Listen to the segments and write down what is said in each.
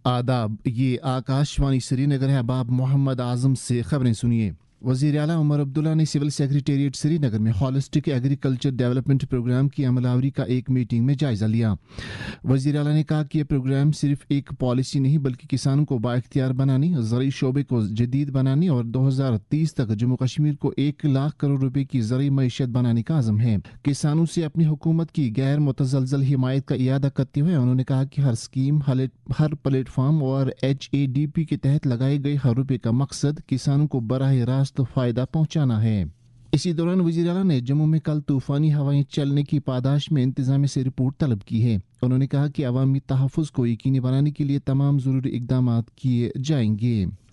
आदाब, ये आकाशवाणी श्रीनगर है। अब आप मोहम्मद आजम से खबरें सुनिए। वज़ीर आला उमर अब्दुल्ला ने सिविल सेक्रेटेरिएट श्रीनगर में हॉलिस्टिक एग्रीकल्चर डेवलपमेंट प्रोग्राम की अमलावरी का एक मीटिंग में जायजा लिया। वज़ीर आला ने कहा कि यह प्रोग्राम सिर्फ एक पॉलिसी नहीं बल्कि किसानों को बाइख्तियार बनाने, ज़रई शोबे को जदीद बनाने और 2030 तक जम्मू कश्मीर को 1 लाख करोड़ रुपए की ज़रई मईशत बनाने का आज़म है। किसानों से अपनी हुकूमत की गैर मुतज़लज़ल हिमायत का इयादा करते हुए उन्होंने कहा कि हर स्कीम, हर प्लेटफॉर्म और HADP के तहत लगाए गए हर रुपए का मकसद किसानों को बराह रास्त फायदा पहुंचाना है। इसी दौरान वज़ीर आला ने जम्मू में कल तूफानी हवाएं चलने की पादाश में इंतजाम से रिपोर्ट तलब की है। उन्होंने कहा कि अवामी तहफ़्फ़ुज़ को यकीनी बनाने के लिए तमाम ज़रूरी इक़दाम किए जाएंगे।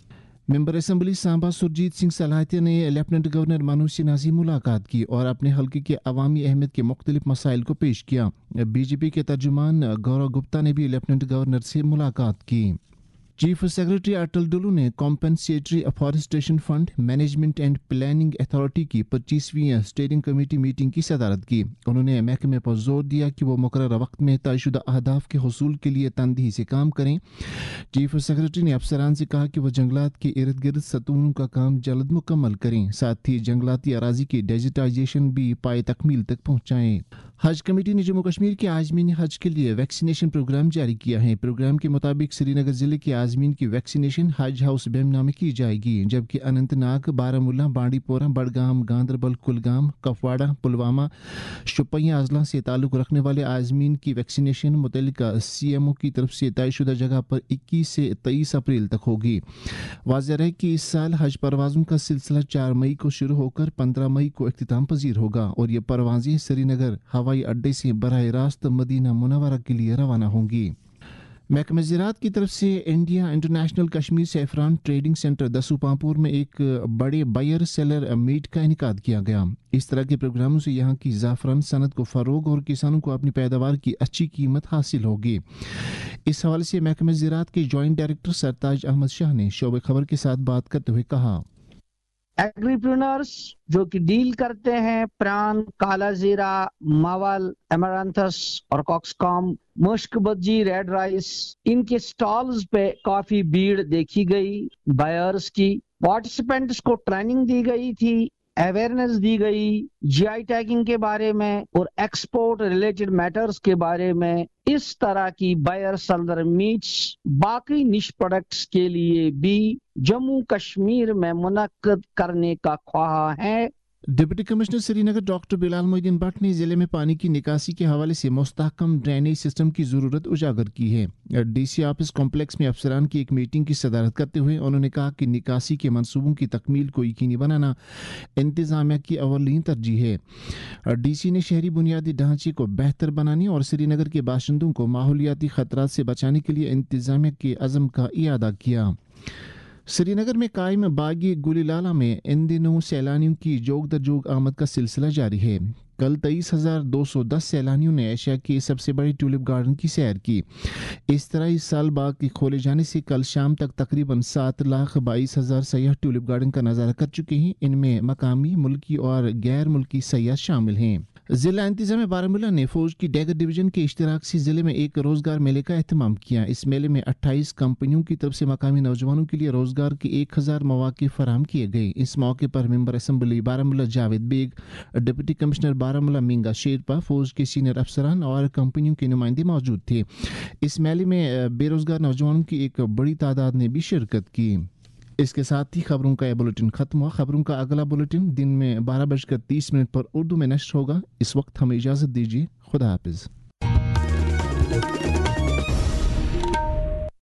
मेंबर असम्बली सांबा सुरजीत सिंह सलाहिया ने लेफ्टिनेंट गवर्नर मनोज सिन्हा से मुलाकात की और अपने हल्के के अवामी अहमियत के मुख्तलिफ मसाइल को पेश किया। BJP के तर्जुमान गौरव गुप्ता ने भी लेफ्टिनेंट गवर्नर से मुलाकात की। चीफ सेक्रेटरी अटल डुल्लू ने compensatory afforestation fund management and planning authority की 25वीं स्टीयरिंग कमेटी मीटिंग की सदारत की। उन्होंने महकमे पर जोर दिया कि वो मुकर्रर वक्त में तयशुदा अहदाफ के हुसूल के लिए तनदीही से काम करें। चीफ सेक्रेटरी ने अफसरान से कहा कि वह जंगलात के इर्द गिर्द सतून का काम जल्द मुकम्मल करें, साथ ही जंगलाती अराजी की डिजिटाइजेशन भी पाए तकमील तक पहुँचाएँ। हज कमेटी ने जम्मू कश्मीर के आजमीन हज के लिए वैक्सीनेशन प्रोग्राम जारी किया है। प्रोग्राम के मुताबिक श्रीनगर जिले के आजमीन की वैक्सीनेशन हज हाउस बेमना में की जाएगी, जबकि अनंतनाग, बारामूला, बांडीपोरा, बडगाम, गांदरबल, कुलगाम, कपवाड़ा, पुलवामा, शुपियां अजला से ताल्लुक़ रखने वाले आजमीन की वैक्सीनेशन मुतल्लिका CMO की तरफ से तयशुदा जगह पर 21 से 23 अप्रैल तक होगी। वाज़ेह है कि इस साल हज परवाज़ों का सिलसिला 4 मई को शुरू होकर 15 मई को इख्तिताम पजीर होगा और ये परवाज़ें श्रीनगर हवाई अड्डे से बराह रास्त मदीना मुनव्वरा के लिए रवाना होंगी। महकमे ज़राअत की तरफ से India international Kashmir saffron trading centre दसूपांपुर में एक बड़े बायर सेलर मीट का इनेकाद किया गया। इस तरह के प्रोग्रामों से यहाँ की ज़ाफ़रान सनत को फ़रोग और किसानों को अपनी पैदावार की अच्छी कीमत हासिल होगी। इस हवाले से महकमे ज़राअत के जॉइंट डायरेक्टर सरताज अहमद शाह ने शोबे खबर के साथ बात करते हुए कहा, एग्रीप्रेन्योर्स जो कि डील करते हैं प्रान, काला जीरा, मावल, एमरांथस और कॉक्सकॉम, मुश्क बज्जी, रेड राइस, इनके स्टॉल्स पे काफी भीड़ देखी गई। बायर्स की पार्टिसिपेंट्स को ट्रेनिंग दी गई थी, अवेयरनेस दी गई GI टैगिंग के बारे में और एक्सपोर्ट रिलेटेड मैटर्स के बारे में। इस तरह की बायर सेलर मीट्स बाकी निश प्रोडक्ट्स के लिए भी जम्मू कश्मीर में मुनक्कद करने का ख्वाह है। Deputy commissioner Srinagar doctor Bilal Mohiuddin Bhat ने जिले में पानी की निकासी के हवाले से मुस्तहकम ड्रेनेज सिस्टम की ज़रूरत उजागर की है। DC ऑफिस कॉम्प्लेक्स में अफसरान की एक मीटिंग की सदारत करते हुए उन्होंने कहा कि निकासी के मंसूबों की तकमील को यकीनी बनाना इंतज़ामिया की अवलीन तरजीह है। DC ने शहरी बुनियादी ढांचे को बेहतर बनाने और श्रीनगर के बाशिंदों को माहौलियाती खतरात से बचाने के लिए इंतज़ामिया के अज़म का इयादा किया। श्रीनगर में कायम बागी गुलीलाला में इन दिनों सैलानियों की जोग दर जोग आमद का सिलसिला जारी है। कल 23,210 सैलानियों ने एशिया के सबसे बड़े ट्यूलिप गार्डन की सैर की। इस तरह इस साल बाग के खोले जाने से कल शाम तक तकरीबन 7,22,000 सयाह ट्यूलिप गार्डन का नज़ारा कर चुके हैं। इनमें मकामी, मुल्की और गैर मुल्की सयाह शामिल हैं। जिला इंतजाम बारामूला ने फौज की डैगर डिवीजन के इश्तिराक से जिले में एक रोजगार मेले का एहतमाम किया। इस मेले में 28 कंपनियों की तरफ से मकामी नौजवानों के लिए रोजगार के 1,000 मौके फराहम किए गए। इस मौके पर member assembly Baramulla Javed Baig, deputy commissioner Baramulla Minga Sherpa, फौज के सीनियर अफसरान और कंपनियों के नुमाइंदे मौजूद थे। इस मेले में बेरोजगार नौजवानों की एक बड़ी तादाद ने भी शिरकत की। इसके साथ ही खबरों का यह बुलेटिन खत्म हुआ। खबरों का अगला बुलेटिन दिन में 12:30 पर उर्दू में नश्र होगा। इस वक्त हमें इजाज़त दीजिए। खुदा हाफिज़।